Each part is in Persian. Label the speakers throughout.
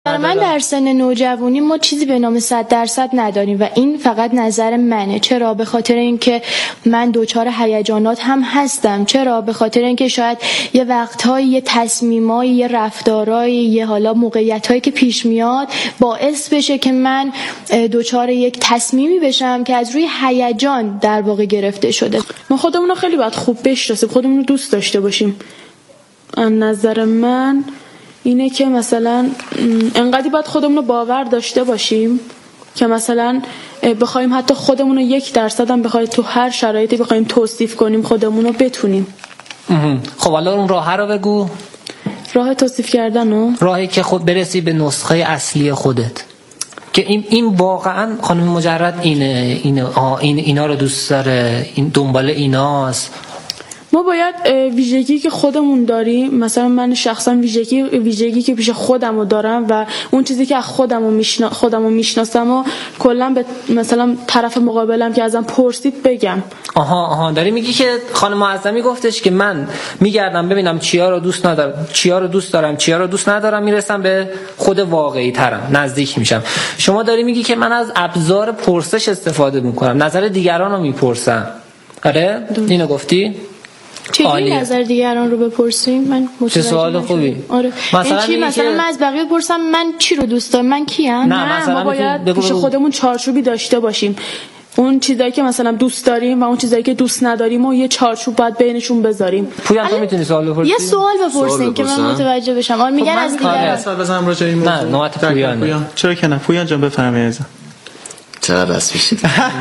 Speaker 1: من در سن نوجوانی ما چیزی به نام 100% نداریم و این فقط نظر منه. چرا؟ به خاطر اینکه من دوچار هیجانات هم هستم. چرا؟ به خاطر اینکه شاید یه وقت‌های یه تصمیمای یه رفتارای یه حالا موقعیتایی که پیش میاد باعث بشه که من دوچار یک تصمیمی بشم که از روی هیجان در واقع گرفته شده.
Speaker 2: ما خودمون رو خیلی باید خوب بشناسیم، خودمون رو دوست داشته باشیم. نظر من اینه که مثلا انقدر باید خودمون رو باور داشته باشیم که مثلا بخوایم حتی خودمون رو 1% هم بخوایم تو هر شرایطی بخوایم توصیف کنیم خودمون رو بتونیم.
Speaker 3: خب حالا اون راه رو بگو.
Speaker 2: راه توصیف کردن رو؟
Speaker 3: راهی که خود برسی به نسخه اصلی خودت که این واقعا خانم مجرد اینا رو دوست داره، این دنبال ایناست.
Speaker 2: ما باید ویژگی که خودمون داریم، مثلا من شخصا ویژگی که پیش خودمو دارم و اون چیزی که از خودمو میشناسم و کلا به مثلا طرف مقابلم که ازم پرسید بگم.
Speaker 3: آها داری میگی که خانم معظمی گفتش که من میگردم ببینم چیا رو دوست ندارم، چیا رو دوست ندارم، میرسم به خود واقعی ترم، نزدیک میشم. شما داری میگی که من از ابزار پرسش استفاده میکنم، نظر دیگران رو میپرسم. آره اینو گفتی؟
Speaker 1: چجوری نظر دیگران رو بپرسیم؟ من
Speaker 3: چه سوال خوبی.
Speaker 1: آره مثلا من از بقیه بپرسم من چی رو دوست دارم، من کیم؟
Speaker 2: نه ما باید پیش خودمون چارچوبی داشته باشیم. اون چیزایی که مثلا دوست داریم و اون چیزایی که دوست نداریم و یه چارچوب باید بینشون بذاریم.
Speaker 3: پویان تو میتونی سوال بپرسی؟
Speaker 1: یه سوال بپرسین که من متوجه بشم. میگن از دیگران
Speaker 4: سوال بزنم راجع این موضوع.
Speaker 3: نه نوبت پویان.
Speaker 4: چرا که نه؟ پویان جان بفرمایید.
Speaker 5: چرا بس میشه؟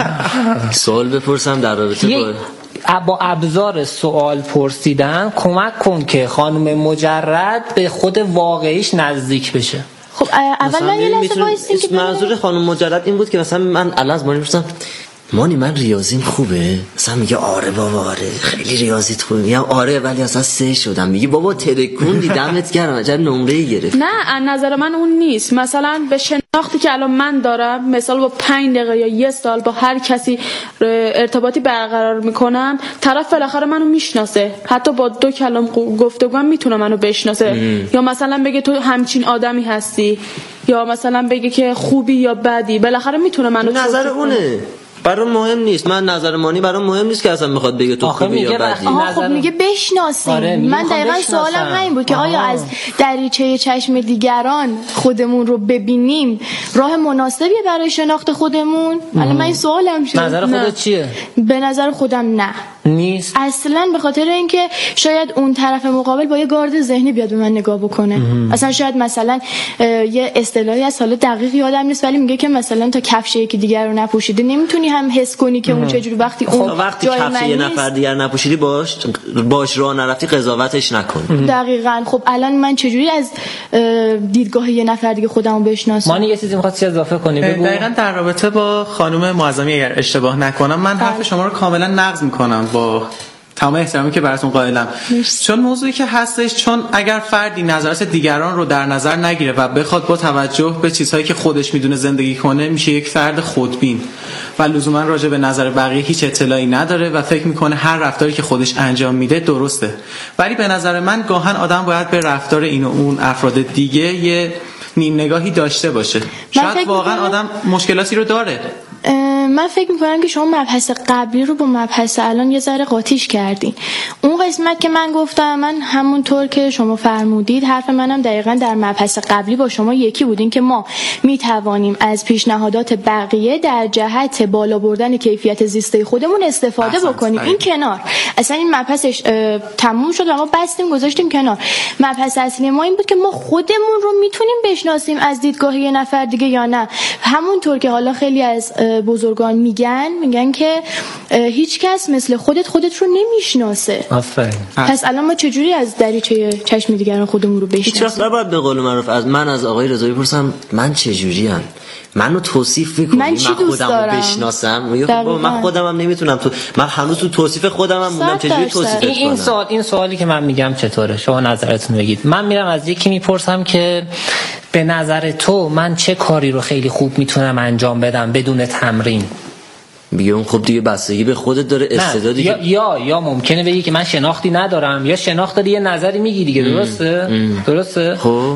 Speaker 5: سوال بپرسم در رابطه
Speaker 3: با ابزار سوال پرسیدن کمک کن که خانم مجرد به خود واقعیش نزدیک بشه.
Speaker 1: خب اول من یه لحظه وایسین که
Speaker 5: منظور خانم مجرد این بود که مثلا من الان از مانی میپرسم مانی من ریاضیم خوبه، مثلا میگه آره بابا آره خیلی ریاضیت خوبه، میگم آره ولی اصلا 3 شدم، میگه بابا ترکوندی دمت گرم عجب نمره گرفت.
Speaker 2: نه از نظر من اون نیست. مثلا به شناختی که الان من دارم، مثلا با 5 دقیقه یا 1 سال با هر کسی ارتباطی برقرار میکنم، طرف بالاخره منو میشناسه، حتی با 2 کلام گفتگو هم میتونه منو بشناسه. یا مثلا بگه تو همچین آدمی هستی، یا مثلا بگه که خوبی یا بدی، بالاخره میتونه منو
Speaker 5: نظر اونه. برام مهم نیست. من نظر مانی برام مهم نیست که اصلا میخواد بگه تو خوبی یا بدی.
Speaker 1: خب میگه بشناسیم.
Speaker 3: آره
Speaker 1: من دقیقاً سوالم همین بود که آیا از دریچه چشم دیگران خودمون رو ببینیم راه مناسبیه برای شناخت خودمون؟ الان من این سوالم شد.
Speaker 3: نظر خودت چیه؟
Speaker 1: به نظر خودم نه
Speaker 3: نیست
Speaker 1: اصلا، به خاطر اینکه شاید اون طرف مقابل با یه گارد ذهنی بیاد به من نگاه بکنه. اصلا شاید مثلا یه اصطلاحی از حالا دقیق یادم نیست ولی میگه که مثلا تا کفش یکی دیگر رو نپوشیده نمیتونی هم حس کنی که اون چجوری وقتی اون
Speaker 5: وقتی کفش یه نفر دیگر نپوشیدی باش راه نرفتی قضاوتش نکن.
Speaker 1: دقیقاً. خب الان من چجوری از دیدگاه یه نفر دیگه خودمو بشناسم؟
Speaker 3: مانی یه چیزی می‌خواستی اضافه کنی بگو.
Speaker 4: دقیقاً در رابطه با خانم معظمی اگر اشتباه نکنم من حرف شما رو کاملا نقض میکنم با تمام احترامی که براتون قائلم. چون موضوعی که هستش، چون اگر فردی نظرات دیگران رو در نظر نگیره و بخواد با توجه به چیزهایی که خودش میدونه زندگی کنه، میشه یک فرد خودبین و لزوما راجع به نظر بقیه هیچ اطلاعی نداره و فکر میکنه هر رفتاری که خودش انجام میده درسته. ولی به نظر من گاهن آدم باید به رفتار این و اون افراد دیگه یه نیم نگاهی داشته باشه. شاید واقعا آدم مشکلاتی رو داره.
Speaker 1: من فکر میکنم که شما مبحث قبلی رو با مبحث الان یه ذره قاطیش کردین. اون قسمت که من گفتم، من همونطور که شما فرمودید حرف منم دقیقاً در مبحث قبلی با شما یکی بودین که ما میتوانیم از پیشنهادات بقیه در جهت بالا بردن کیفیت زیسته خودمون استفاده بکنیم. این کنار اصلا این مبحثش تموم شد و ما بستیم گذاشتیم کنار. مبحث اصلی ما این بود که ما خودمون رو میتونیم بشناسیم از دیدگاه یه نفر دیگه یا نه. همونطور که حالا خیلی از بزرگان میگن که هیچ کس مثل خودت رو نمیشناسه.
Speaker 3: آفرین.
Speaker 1: پس الان ما چجوری از دریچه چشم دیگران خودمون رو بشناسیم؟
Speaker 5: هیچ وقت نباید به قول معروف از من از آقای رضایی بپرسم من چجوریم، منو توصیف بکنی، من خودم رو بشناسم. من خودم هم نمیتونم من هنوز تو توصیف خودم هم موندم، چجوری توصیفش کنم؟
Speaker 3: این سوالی که من میگم چطوره؟ شما نظرتون بگید. من میرم از یکی میپرسم که به نظر تو من چه کاری رو خیلی خوب میتونم انجام بدم بدون تمرین؟
Speaker 5: میگه اون خب دیگه بستگی به خودت داره، استعدادی که
Speaker 3: یا ممکنه بگی که من شناختی ندارم، یا شناخت داری یه نظری میگی دیگه. درسته؟
Speaker 5: خب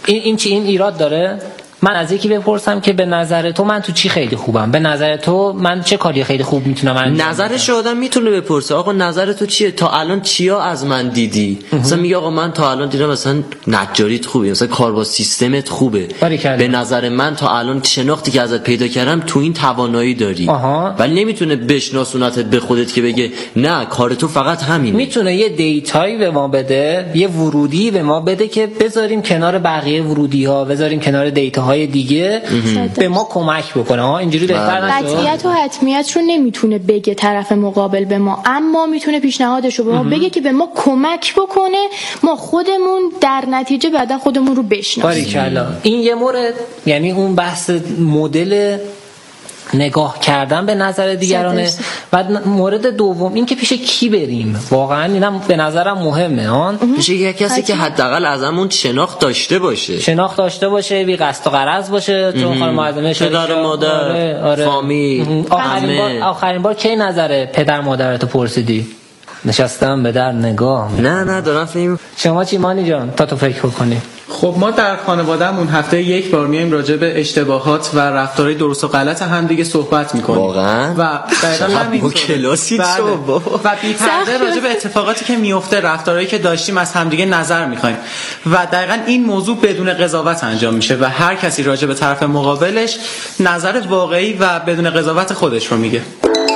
Speaker 3: این ایراد داره. من از یکی بپرسم که به نظر تو من تو چی خیلی خوبم، به نظر تو من چه کاری خیلی خوب میتونم انجام بدم.
Speaker 5: نظرش آدم میتونه بپرسه آقا نظر تو چیه، تا الان چیا از من دیدی؟ مثلا میگه آقا من تا الان دیدم مثلا نجاریت خوبه، مثلا کار با سیستمت خوبه، به نظر من تا الان شناختی که ازت پیدا کردم تو این توانایی داری. ولی نمیتونه بشناسونتت به خودت که بگه نه کار تو فقط همینه.
Speaker 3: میتونه یه دیتایی به ما بده، یه ورودی به ما بده که بذاریم کنار بقیه ورودی ها، بذاریم کنار دیتاهای دیگه به ما کمک بکنه. اینجوری بهتر نشه.
Speaker 1: قطعیت و حتمیت رو نمیتونه بگه طرف مقابل به ما، اما میتونه پیشنهادش رو به ما بگه که به ما کمک بکنه ما خودمون در نتیجه بعدا خودمون رو بشناسیم.
Speaker 3: باریکلا. این یه مورد، یعنی اون بحث مدل نگاه کردن به نظر دیگرانه. و مورد دوم این که پیش کی بریم، واقعا اینم به نظرم مهمه.
Speaker 5: پیش یک کسی که حداقل ازمون شناخت داشته باشه، بی قصد و غرض باشه. چون خانم معظمه
Speaker 3: پدر
Speaker 5: مادر، فامیل.
Speaker 3: آخرین بار کی نظر پدر مادرتو پرسیدی؟ نشستم به در نگاه.
Speaker 5: نه دارم فهم.
Speaker 3: شما چی مانی جان تا تو فکر کنی؟
Speaker 4: خب ما در خانوادهمون هفته یک بار میایم راجع به اشتباهات و رفتارهای درست و غلط هم دیگه صحبت میکنیم.
Speaker 5: واقعا؟
Speaker 4: و دقیقاً همین
Speaker 5: کلاسی
Speaker 4: و بی پرده راجع به اتفاقاتی که میفته، رفتارهایی که داشتیم از همدیگه نظر میخوایم و دقیقاً این موضوع بدون قضاوت انجام میشه و هر کسی راجع به طرف مقابلش نظر واقعی و بدون قضاوت خودش رو میگه.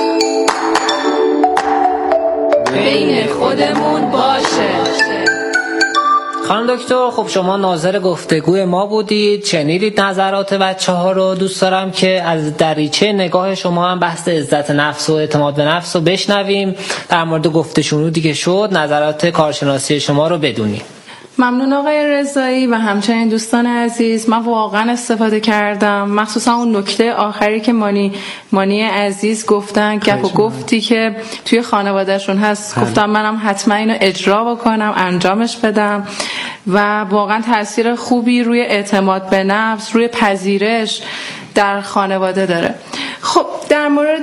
Speaker 2: بین خودمون باشه.
Speaker 3: خانم دکتر، خب شما ناظر گفتگوی ما بودید، شنیدید نظرات بچه‌ها رو. دوست دارم که از دریچه نگاه شما هم بحث عزت نفس و اعتماد به نفس رو بشنویم. در مورد گفته شنودی که شد نظرات کارشناسی شما رو بدونیم.
Speaker 2: ممنون آقای رضایی و همچنین دوستان عزیز. من واقعا استفاده کردم، مخصوصا اون نکته آخری که مانی عزیز گفتن، گپ و گفتی که توی خانوادهشون هست. گفتم منم حتما اینو اجرا بکنم، انجامش بدم و واقعا تاثیر خوبی روی اعتماد به نفس، روی پذیرش در خانواده داره. خب در مورد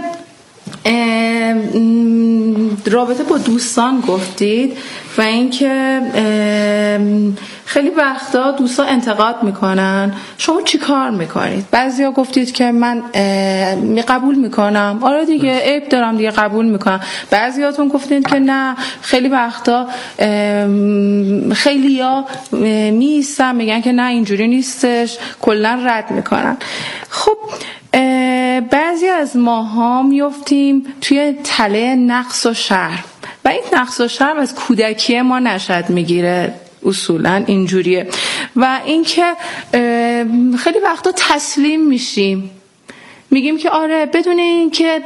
Speaker 2: رابطه با دوستان گفتید و اینکه خیلی وقتا دوستا انتقاد میکنن، شما چی کار میکنید؟ بعضیا گفتید که من قبول میکنم، آره دیگه عیب دارم دیگه قبول میکنم. بعضیاتون گفتید که نه، خیلی وقتا خیلیا میستن میگن که نه اینجوری نیستش، کلا رد میکنن. خب بعضی از ماها میفتیم توی تله نقص و شرم و این نقص و شرم از کودکی ما نشأت میگیره، اصولا اینجوریه. و اینکه خیلی وقتا تسلیم میشیم، میگیم که آره، بدون اینکه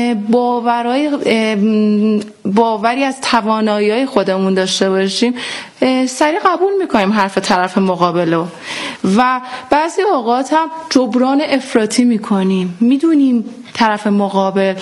Speaker 2: باوری از توانایی‌های خودمون داشته باشیم سریع قبول میکنیم حرف طرف مقابلو و بعضی اوقات هم جبران افراطی میکنیم. میدونیم طرف مقابل،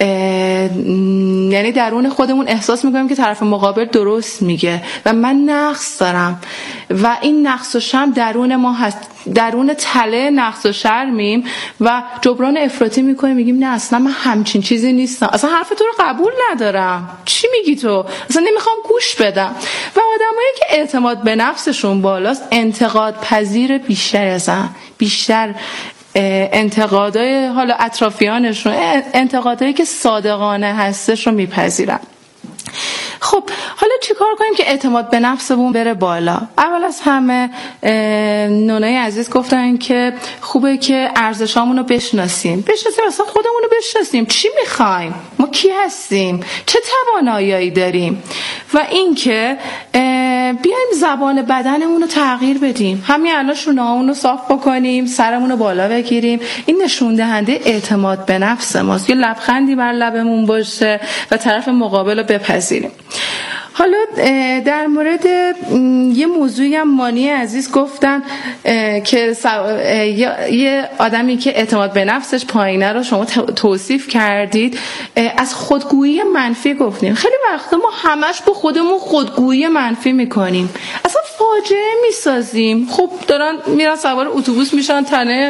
Speaker 2: یعنی درون خودمون احساس میکنیم که طرف مقابل درست میگه و من نقص دارم و این نقص و شرم درون ما هست، درون تله نقص و شرمیم و جبران افراطی میکنیم، میگیم نه اصلا من همچین چیزی نیستم، اصلا حرف تو رو قبول ندارم، چی میگی تو، اصلا نمیخوام گوش بدم. و آدمایی که اعتماد به نفسشون بالاست انتقاد پذیر بیشتر انتقادای حالا اطرافیانشون، انتقادایی که صادقانه هستش رو میپذیرن. خب حالا چیکار کنیم که اعتماد به نفسمون بره بالا؟ اول از همه نونای عزیز گفتن که خوبه که ارزشامون رو بشناسیم، اصلا خودمون رو بشناسیم، چی میخوایم، ما کی هستیم، چه توانایی‌ای داریم و اینکه بیایم زبان بدنمون رو تغییر بدیم. همین الان شونه‌هامون رو صاف بکنیم، سرمون رو بالا بگیریم، این نشون دهنده اعتماد به نفس ماست. یه لبخندی بر لبمون باشه و طرف مقابل رو بپذیریم. حالا در مورد یه موضوعی هم مانی عزیز گفتن که یه آدمی که اعتماد به نفسش پایینه رو شما توصیف کردید، از خودگویی منفی گفتیم. خیلی وقتا ما همش با خودمون خودگویی منفی میکنیم، اصلا فاجعه میسازیم. خب دارن میرن سوار اتوبوس میشن،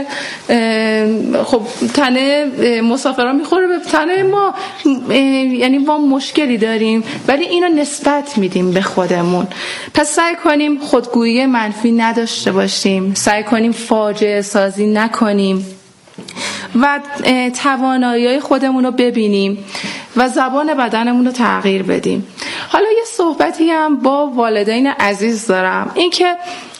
Speaker 2: تنه مسافران میخوره به تنه ما، یعنی ما مشکلی داریم ولی اینو نسبت
Speaker 6: فرصت میدیم به خودمون. پس سعی کنیم خودگویی منفی نداشته باشیم، سعی کنیم فاجعه سازی نکنیم و توانایی خودمون رو ببینیم و زبان بدنمون رو تغییر بدیم. حالا یه صحبتی هم با والدین عزیز دارم، این که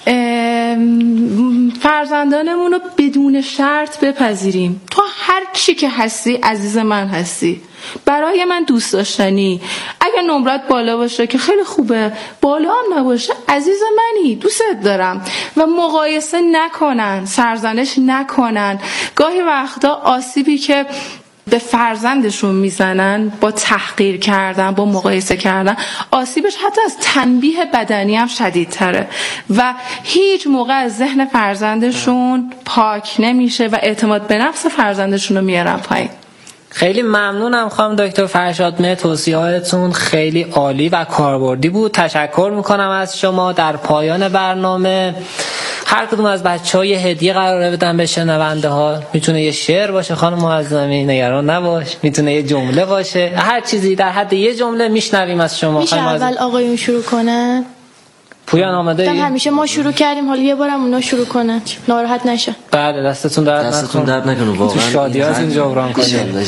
Speaker 6: فرزندانمون رو بدون شرط بپذیریم. تو هر چی که هستی عزیز من هستی، برای من دوست داشتنی. اگر نمرت بالا باشه که خیلی خوبه، بالا هم نباشه عزیز منی، دوستت دارم. و مقایسه نکنن، سرزنش نکنن. گاهی وقتا آسیبی که به فرزندشون میزنن با تحقیر کردن، با مقایسه کردن، آسیبش حتی از تنبیه بدنی هم شدیدتره و هیچ موقع از ذهن فرزندشون پاک نمیشه و اعتماد به نفس فرزندشون رو میارن پایین.
Speaker 3: خیلی ممنونم خانم دکتر فرشاد، توصیهاتتون خیلی عالی و کاربردی بود. تشکر میکنم از شما. در پایان برنامه هر کدوم از بچه‌ها یه هدیه قراره بدن به شنونده ها. میتونه یه شعر باشه خانم معظمی، نگران نباش، میتونه یه جمله باشه، هر چیزی در حد یه جمله میشنویم از شما.
Speaker 1: میشه اول آقایون شروع کنن؟
Speaker 3: پویان آماده ای؟
Speaker 1: همیشه ما شروع کردیم، حالا یه بارم اونا شروع کنن، ناراحت نشه.
Speaker 3: بله دستتون درد نکنه. واقعا تو شادیاتون جبران کنید.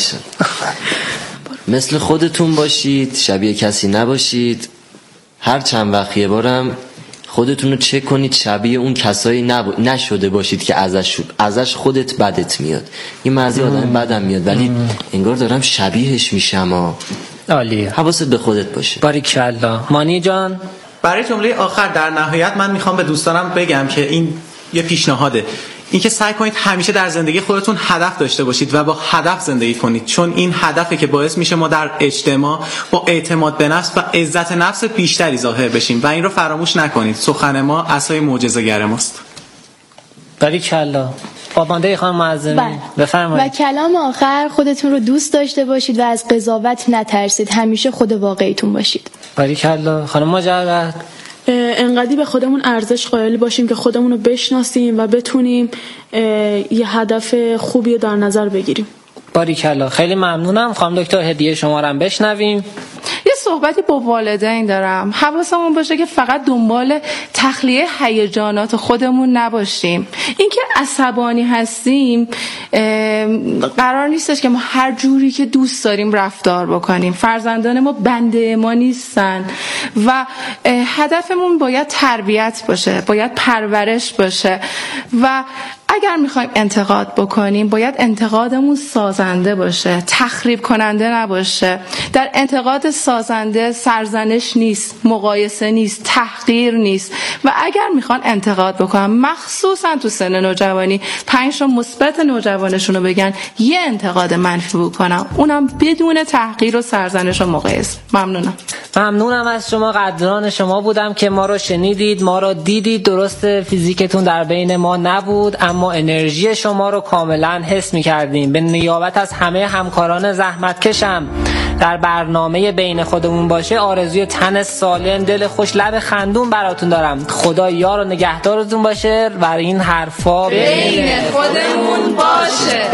Speaker 5: مثل خودتون باشید، شبیه کسی نباشید. هر چند وقت یه بارم خودتون رو چک کنید شبیه اون کسایی نشده باشید که ازش خودت بدت میاد. این مرزی آدم بدم میاد ولی انگار دارم شبیهش میشم.
Speaker 3: عالیه.
Speaker 5: حواست به خودت باشه.
Speaker 3: باریکالله. مانی جان،
Speaker 4: برای جمله آخر در نهایت من میخوام به دوستانم بگم که این یه پیشنهاده، این که سعی کنید همیشه در زندگی خودتون هدف داشته باشید و با هدف زندگی کنید، چون این هدفه که باعث میشه ما در اجتماع با اعتماد به نفس و عزت نفس بیشتری ظاهر بشیم و این رو فراموش نکنید. سخن ما عصای معجزه‌گر ماست.
Speaker 3: باریکالله. بابانده خانم معظمی بفرمایید.
Speaker 1: و کلام آخر، خودتون رو دوست داشته باشید و از قضاوت نترسید، همیشه خود واقعیتون باشید.
Speaker 3: باریکالله. خانم مجرد،
Speaker 2: انقدی به خودمون ارزش قائل باشیم که خودمون رو بشناسیم و بتونیم یه هدف خوبی در نظر بگیریم.
Speaker 3: باریکالله. خیلی ممنونم. خانم دکتر هدیه شما رو هم بشنویم.
Speaker 6: یه صحبتی با والدین دارم، حواسمون باشه که فقط دنبال تخلیه هیجانات خودمون نباشیم. اینکه عصبانی هستیم قرار نیستش که ما هر جوری که دوست داریم رفتار بکنیم. فرزندان ما بنده ما نیستن و هدفمون باید تربیت باشه، باید پرورش باشه و اگر میخوایم انتقاد بکنیم باید انتقادمون سازنده باشه، تخریب کننده نباشه. در انتقاد سازنده سرزنش نیست، مقایسه نیست، تحقیر نیست. و اگر میخوان انتقاد بکنن، مخصوصا تو سن نوجوانی، 5 تا مثبت نوجوانشون رو بگن، یه انتقاد منفی بکنن، اونم بدون تحقیر و سرزنش و مقایسه. ممنونم
Speaker 3: از شما. قدران شما بودم که ما رو شنیدید، ما رو دیدید. درست فیزیکتون در بین ما نبود اما انرژی شما رو کاملا حس می‌کردیم. به نیابت از همه همکاران زحمتکشم در برنامه بین خودمون باشه آرزوی تن سالم، دل خوش، لب خندون براتون دارم. خدا یار و نگهدارتون باشه و این حرفا
Speaker 6: بین خودمون باشه.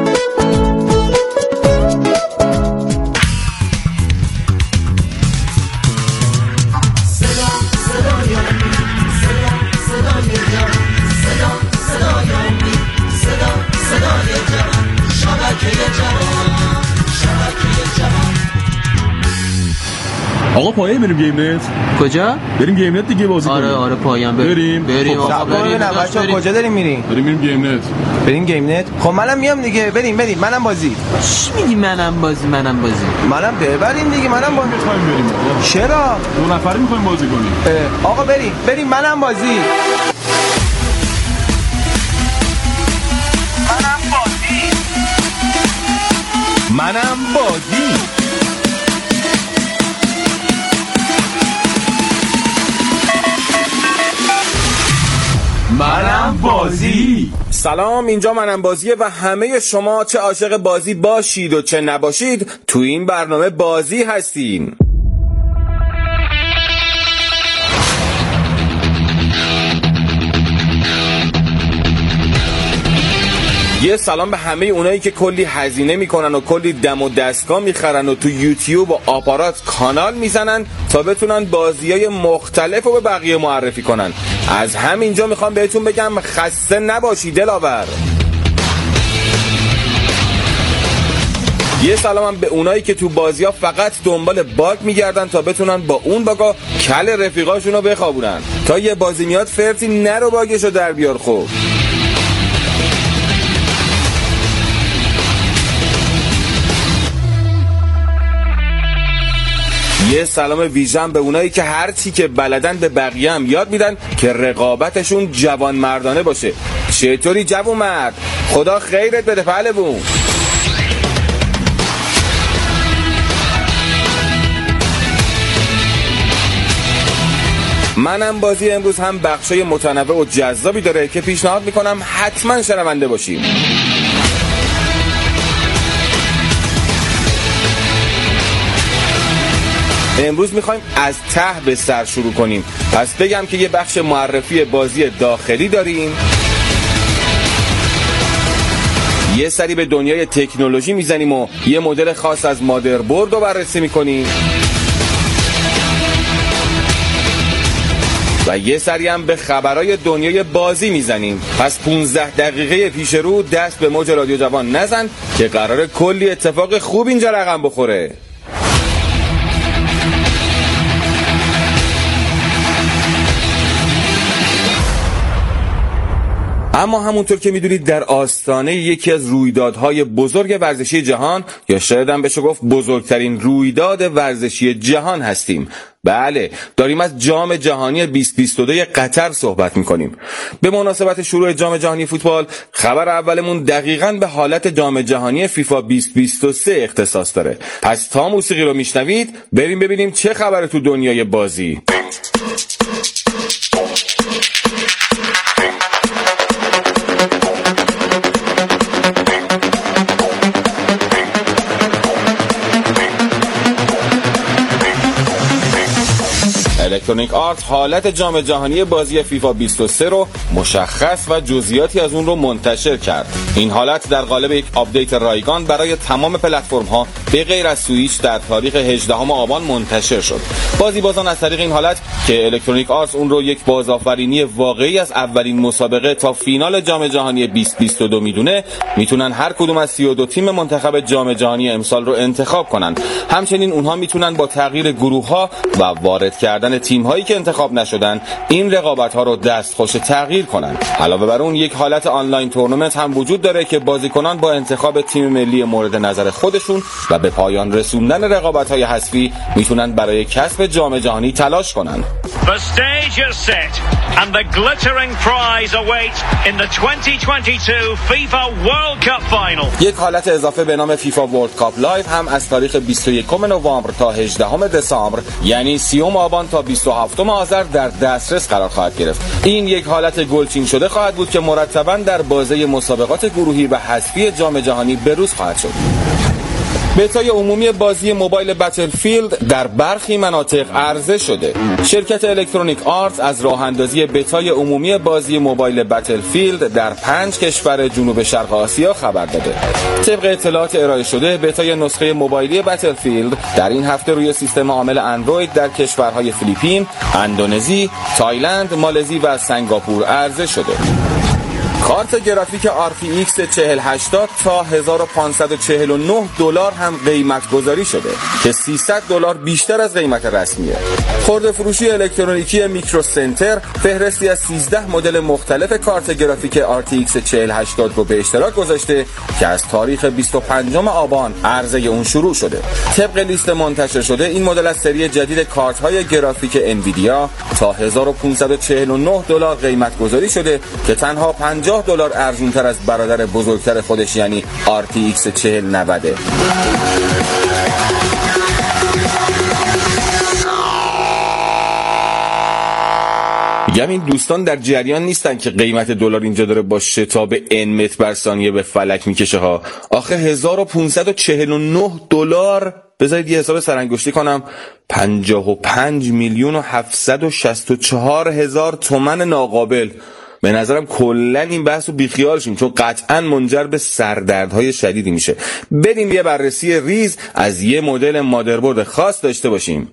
Speaker 7: آقا پایه بریم گیم نت.
Speaker 8: کجا؟
Speaker 7: بریم گیم نت دیگه بازی کنیم.
Speaker 8: آره پایان بریم
Speaker 7: آقا
Speaker 8: بریم.
Speaker 9: بچه‌ها کجا داریم میریم؟
Speaker 7: بریم گیم نت.
Speaker 9: بریم گیم نت. خب منم میام دیگه. بریم منم بازی.
Speaker 8: چی میگی منم بازی؟
Speaker 9: منم ببریم دیگه. منم بازی
Speaker 7: می‌خوایم بریم.
Speaker 9: چرا؟
Speaker 7: 2 نفری می‌خوایم بازی کنیم.
Speaker 9: آقا بریم منم بازی.
Speaker 10: منم بازی. سلام، اینجا منم بازیه و همه شما چه عاشق بازی باشید و چه نباشید تو این برنامه بازی هستین. یه سلام به همه اونایی که کلی هزینه میکنن و کلی دم و دستگاه میخرن و تو یوتیوب و آپارات کانال میزنن تا بتونن بازیای مختلف رو به بقیه معرفی کنن. از همینجا میخوام بهتون بگم خسته نباشی دلاور. یه سلام هم به اونایی که تو بازی‌ها فقط دنبال باگ میگردن تا بتونن با اون باگا کل رفیقاشون رو بخوابونن. تا یه بازی میاد فرتی نرو باگشو در بیار. خوب یه سلام ویژن به اونایی که هر چی که بلدن به بقیه هم یاد میدن که رقابتشون جوان مردانه باشه. چطوری جوان مرد؟ خدا خیرت بده پهلوون. منم بازی امروز هم بخشای متنوع و جذابی داره که پیشنهاد میکنم حتما شنونده باشیم. امروز میخوایم از ته به سر شروع کنیم. پس بگم که یه بخش معرفی بازی داخلی داریم، یه سری به دنیای تکنولوژی میزنیم و یه مدل خاص از مادربرد رو بررسی میکنیم و یه سری هم به خبرای دنیای بازی میزنیم. پس 15 دقیقه پیش رو دست به موج رادیو جوان نزن که قراره کلی اتفاق خوب اینجا رقم بخوره. اما همونطور که میدونید در آستانه یکی از رویدادهای بزرگ ورزشی جهان، یا شاید هم بشه گفت بزرگترین رویداد ورزشی جهان هستیم. بله، داریم از جام جهانی 2022 قطر صحبت میکنیم. به مناسبت شروع جام جهانی فوتبال، خبر اولمون دقیقاً به حالت جام جهانی فیفا 2023 اختصاص داره. پس تا موسیقی رو میشنوید بریم ببینیم چه خبره تو دنیای بازی. الکترونیک آرت حالت جام جهانی بازی فیفا 23 رو مشخص و جزئیاتی از اون رو منتشر کرد. این حالت در قالب یک آپدیت رایگان برای تمام پلتفرم‌ها به غیر از سویچ در تاریخ 18 آبان منتشر شد. بازیبازان از طریق این حالت که الکترونیک آرت اون رو یک بازآفرینی واقعی از اولین مسابقه تا فینال جام جهانی 2022 میدونه، میتونن هر کدوم از 32 تیم منتخب جام جهانی امسال رو انتخاب کنن. همچنین اونها میتونن با تغییر گروه‌ها و وارد کردن تیم‌هایی که انتخاب نشدن این رقابت‌ها رو دستخوش تغییر کنن. علاوه بر اون یک حالت آنلاین تورنمنت هم وجود داره که بازیکنان با انتخاب تیم ملی مورد نظر خودشون و به پایان رسوندن رقابت‌های حذفی میتونن برای کسب جام جهانی تلاش کنن.
Speaker 11: The stage is set and the glittering prize awaits in the 2022 FIFA World Cup final.
Speaker 10: یک حالت اضافه به نام فیفا ورلد کاپ لایو هم از تاریخ 21 نوامبر تا 18 دسامبر، یعنی 30 آبان تا 27 آذر در دسترس قرار خواهد گرفت. این یک حالت گلچین شده خواهد بود که مرتباً در بازه مسابقات گروهی و حذفی جام جهانی بروز خواهد شد. بتای عمومی بازی موبایل بتلفیلد در برخی مناطق عرضه شده. شرکت الکترونیک آرت از راه اندازی بتای عمومی بازی موبایل بتلفیلد در 5 کشور جنوب شرق آسیا خبر داده. طبق اطلاعات ارائه شده، بتای نسخه موبایلی بتلفیلد در این هفته روی سیستم عامل اندروید در کشورهای فیلیپین، اندونزی، تایلند، مالزی و سنگاپور عرضه شده. کارت گرافیک RTX 4080 تا $1549 هم قیمت گذاری شده که $300 بیشتر از قیمت رسمیه. خرده فروشی الکترونیکی میکرو سنتر فهرستی از 13 مدل مختلف کارت گرافیک RTX 4080 رو به اشتراک گذاشته که از تاریخ 25 آبان عرضه اون شروع شده. طبق لیست منتشر شده، این مدل از سری جدید کارت های گرافیک انویدیا تا $1549 قیمت گذاری شده که تنها $50 ارزونتر از برادر بزرگتر خودش یعنی RTX 4090. میگم این دوستان در جریان نیستن که قیمت دلار اینجا داره با شتاب N متر بر ثانیه به فلک میکشه ها. آخه $1549، بذارید یه حساب سرانگشتی کنم، 55,764,000 تومان ناقابل. به نظرم کلا این بحثو بیخیال شیم، چون قطعا منجر به سردردهای شدیدی میشه. بریم یه بررسی ریز از یه مدل مادربرد خاص داشته باشیم.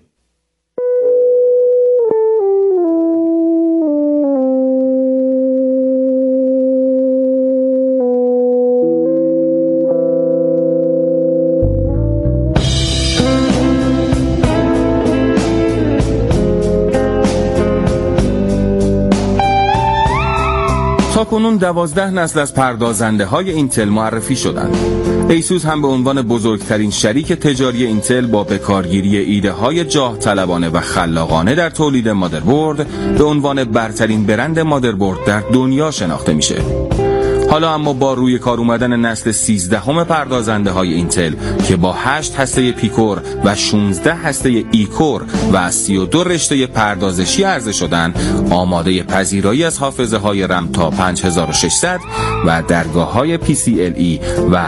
Speaker 12: کنون 12 نسل از پردازنده های اینتل معرفی شدند. ایسوس هم به عنوان بزرگترین شریک تجاری اینتل با بکارگیری ایده های جاه طلبانه و خلاقانه در تولید مادربرد به عنوان برترین برند مادربرد در دنیا شناخته میشه. حالا اما با روی کار اومدن نسل 13 پردازنده های اینتل که با 8 هسته پیکور و 16 هسته ایکور و 32 رشته پردازشی عرضه شدن، آماده پذیرایی از حافظه های رم تا 5600 و درگاه های PCLE و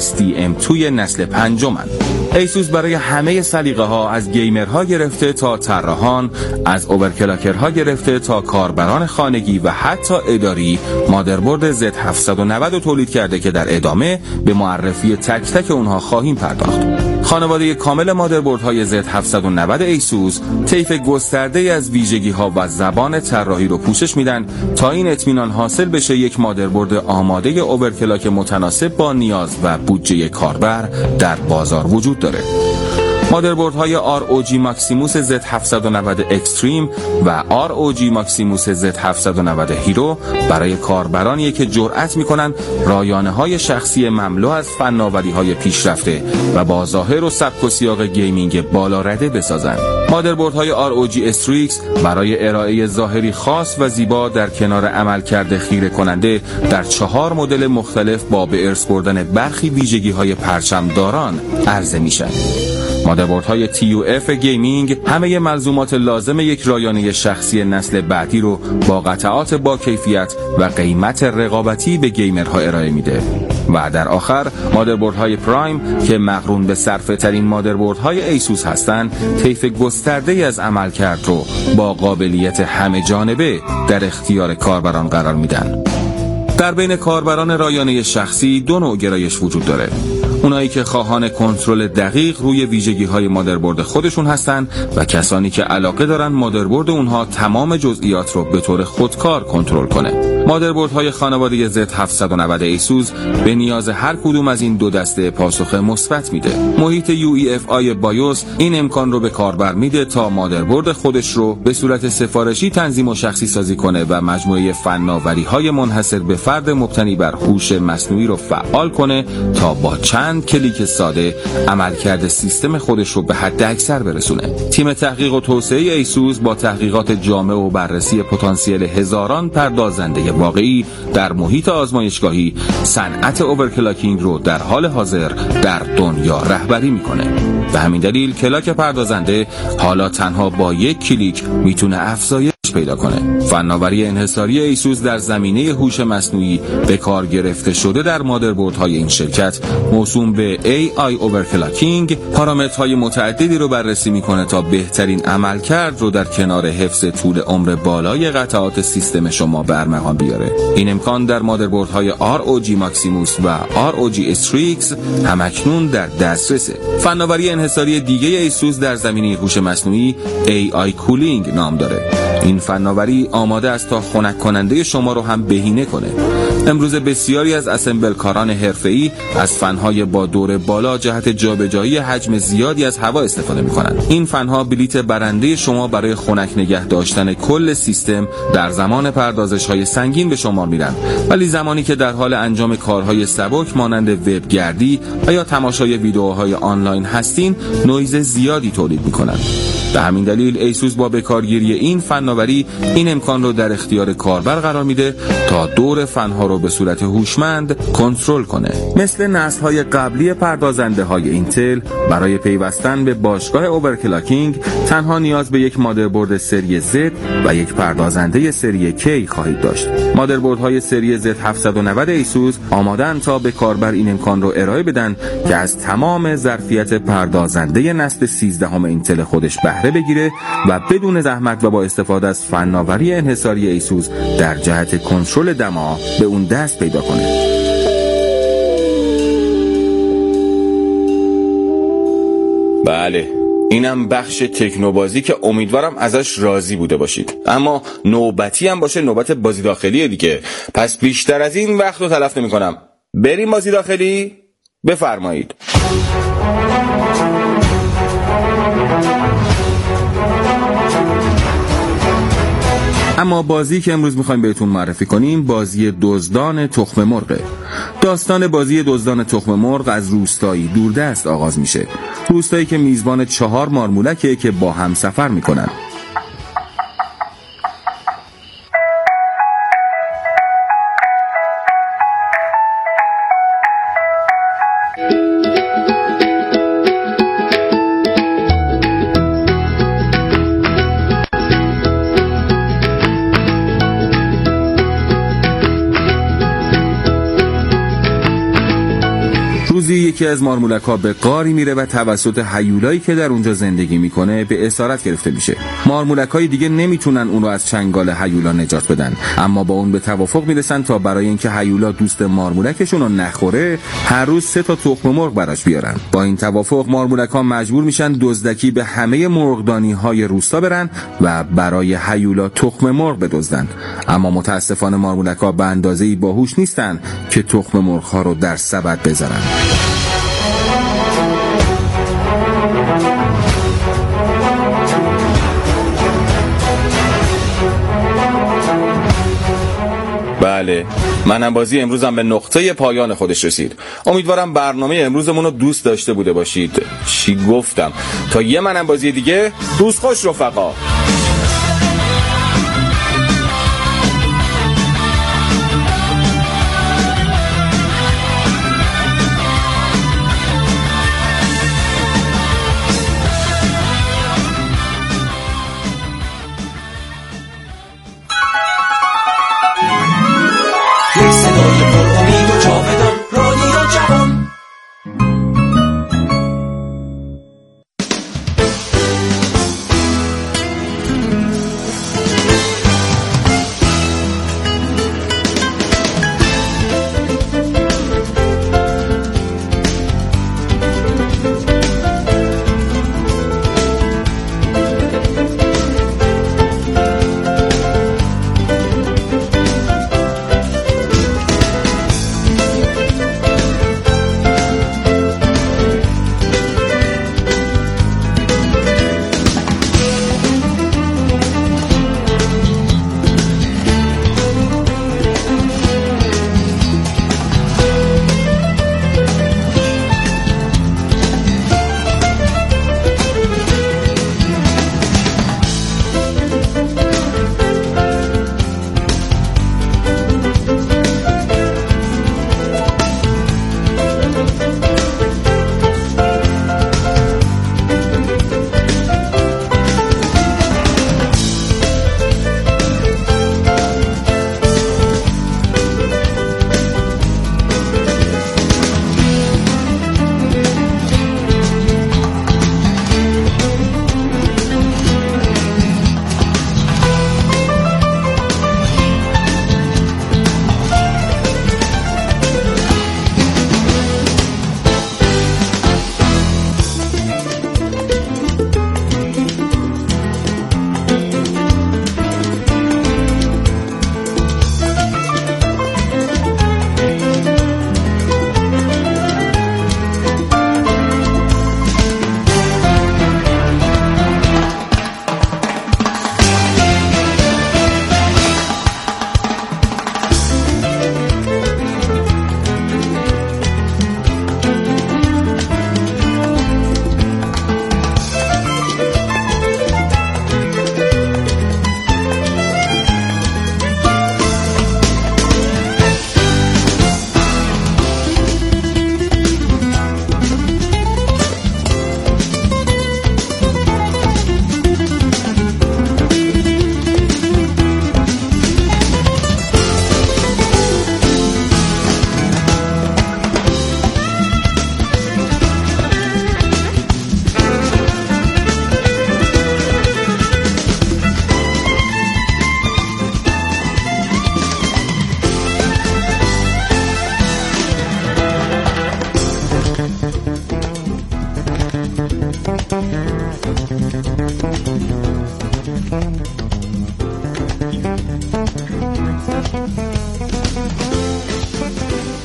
Speaker 12: SSDM2 نسل 5. ایسوس برای همه سلیقه ها، از گیمرها گرفته تا طراحان، از اوورکلاکرها گرفته تا کاربران خانگی و حتی اداری، مادربرد Z790 تولید کرده که در ادامه به معرفی تک تک اونها خواهیم پرداخت. خانواده کامل مادربردهای Z790 ایسوس طیف گسترده از ویژگی‌ها و زبان طراحی رو پوشش میدن تا این اطمینان حاصل بشه یک مادربرد آماده اوورکلاک متناسب با نیاز و بودجه کاربر در بازار وجود داره. مادربردهای ROG ماکسیموس Z790 اکستریم و ROG ماکسیموس Z790 هیرو برای کاربرانی که جرأت میکنن رایانه‌های شخصی مملو از فناوری‌های پیشرفته و با ظاهر و سبک و سیاق گیمینگ بالا رده بسازن. مادربردهای ROG Strix برای ارائه ظاهری خاص و زیبا در کنار عملکرد خیره کننده در 4 مدل مختلف با به ارث بردن برخی ویژگی‌های پرچمداران عرضه میشن. مادربردهای TUF گیمینگ همه ملزومات لازم یک رایانه شخصی نسل بعدی رو با قطعات با کیفیت و قیمت رقابتی به گیمرها ارائه میده. و در آخر مادربردهای پرایم که مقرون به صرفه ترین مادربردهای ایسوس هستند، طیف گسترده از عملکرد رو با قابلیت همه جانبه در اختیار کاربران قرار میدن. در بین کاربران رایانه شخصی 2 نوع گرایش وجود داره. اونایی که خواهان کنترل دقیق روی ویژگی‌های مادربرد خودشون هستن و کسانی که علاقه دارن مادربرد اونها تمام جزئیات رو به طور خودکار کنترل کنه. مادربردهای خانواده Z790 ایسوس به نیاز هر کدوم از این 2 دسته پاسخ مثبت میده. محیط UEFI بایوس این امکان رو به کاربر میده تا مادربرد خودش رو به صورت سفارشی تنظیم و شخصی سازی کنه و مجموعه فناوری‌های منحصر به فرد مبتنی بر هوش مصنوعی رو فعال کنه تا با چند کلیک ساده عملکرد سیستم خودش رو به حد اکثر برسونه. تیم تحقیق و توسعه ایسوس با تحقیقات جامع و بررسی پتانسیل هزاران پردازنده واقعی در محیط آزمایشگاهی، صنعت اوورکلاکینگ رو در حال حاضر در دنیا رهبری میکنه. به همین دلیل کلاک پردازنده حالا تنها با یک کلیک میتونه افزایش پیدا کنه. فناوری انحصاری ایسوس در زمینه هوش مصنوعی به کار گرفته شده در مادربردهای این شرکت موسوم به AI Overclocking پارامترهای متعددی رو بررسی میکنه تا بهترین عملکرد رو در کنار حفظ طول عمر بالای قطعات سیستم شما به ارمغان بیاره. این امکان در مادربردهای ROG ماکسیموس و ROG Strix همکنون در دسترسه. فناوری انحصاری دیگه ایسوس در زمینه هوش مصنوعی AI Cooling نام داره. این فناوری آماده است تا خنک کننده شما رو هم بهینه کنه. امروز بسیاری از اسمبل کاران حرفه‌ای از فنهای با دور بالا جهت جابجایی حجم زیادی از هوا استفاده می‌کنند. این فنها بلیت برنده شما برای خنک نگه داشتن کل سیستم در زمان پردازش‌های سنگین به شما میرن، ولی زمانی که در حال انجام کارهای سبک مانند وبگردی و یا تماشای ویدیوهای آنلاین هستین، نویز زیادی تولید می‌کنند. به همین دلیل ایسوس با بکارگیری این فناوری این امکان رو در اختیار کاربر قرار میده تا دور فنها رو به صورت هوشمند کنترل کنه. مثل نسل‌های قبلی پردازنده‌های اینتل، برای پیوستن به باشگاه اوورکلاکینگ تنها نیاز به یک مادربرد سری Z و یک پردازنده سری K خواهید داشت. مادربردهای سری Z790 ایسوس آمادن تا به کاربر این امکان رو ارائه بدن که از تمام ظرفیت پردازنده نسل 13 اینتل خودش بهره بهره بگیره و بدون زحمت و با استفاده از فناوری انحصاری ایسوس در جهت کنترل دما به اون دست پیدا کنه.
Speaker 10: بله، اینم بخش تکنوبازی که امیدوارم ازش راضی بوده باشید. اما نوبتی هم باشه، نوبت بازی داخلیه دیگه. پس بیشتر از این وقت رو تلف نمی کنم. بریم بازی داخلی؟ بفرمایید.
Speaker 12: اما بازی که امروز میخوایم بهتون معرفی کنیم بازی دزدان تخم مرغه. داستان بازی دزدان تخم مرغ از روستایی دوردست آغاز میشه. روستایی که میزبان 4 مارمولکه که با هم سفر میکنن. یکی از مارمولک‌ها به غاری میره و توسط هیولایی که در اونجا زندگی میکنه به اسارت گرفته میشه. مارمولک‌های دیگه نمیتونن اون رو از چنگال هیولا نجات بدن، اما با اون به توافق میرسن تا برای اینکه هیولا دوست مارمولکشون رو نخوره هر روز 3 تا تخم مرغ براش بیارن. با این توافق مارمولک‌ها مجبور میشن دزدکی به همه مرغدانی‌های روستا برن و برای هیولا تخم مرغ بدزدن. اما متاسفانه مارمولک‌ها به اندازه‌ای باهوش نیستن که تخم مرغ‌ها رو در سبد بذارن.
Speaker 10: بله، منم بازی امروزم به نقطه پایان خودش رسید. امیدوارم برنامه امروزمون رو دوست داشته بوده باشید. چی گفتم؟ تا یه منم بازی دیگه، روز خوش رفقا.